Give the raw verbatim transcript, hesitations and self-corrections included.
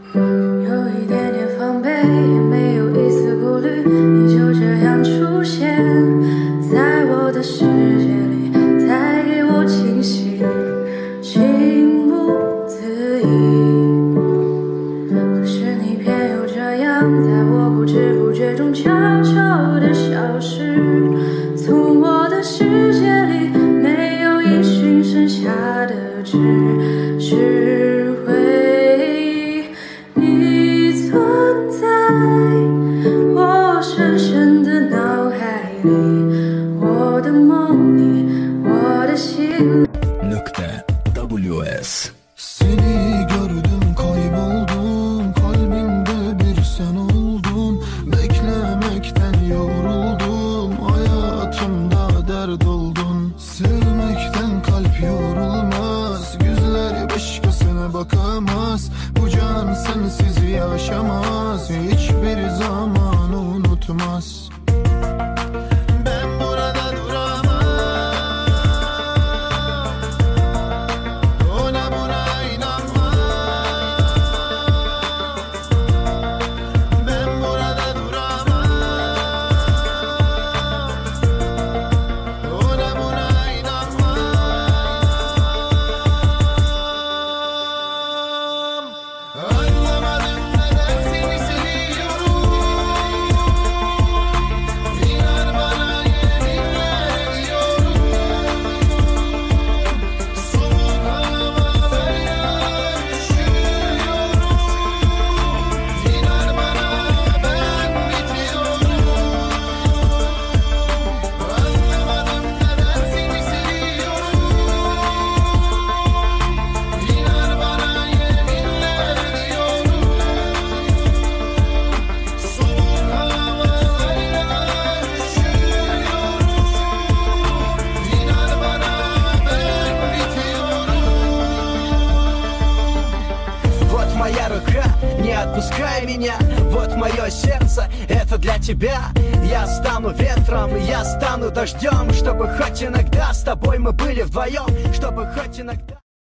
有一点点防备，也没有一丝顾虑，你就这样出现在我的世界里，带给我惊喜，情不自已。可是你偏又这样，在我不知不觉中悄悄地消失，从我的世界里没有音讯，剩下的只是回忆。你存在我深深的脑海里，我的梦里，我的心里。 W S Seni gördüm, kayboldum, kalbimde bir sen oldun. Beklemekten yoruldum, hayatımda dert oldun. Sevmekten kalp yorulmaz, gözleri başkasına bakamaz. Bu can sensiz yaşamaz, hiçbir zaman unutmaz. Ben burada duramam, ona buna inanmam. Ben burada duramam, ona buna inanmam. Anlamadım neden seni seviyorum. İnan bana yeminler ediyorum. Soğuk havalara üşüyorum. İnan bana ben bitiyorum. Anlamadım neden seni seviyorum. İnan bana yeminler ediyorum. Soğuk havalara üşüyorum. İnan bana ben bitiyorum. Вот моя рука, не отпускай меня. Вот мое сердце, это для тебя. Я стану ветром, я стану дождем, чтобы хоть иногда с тобой мы были вдвоем, чтобы хоть иногда.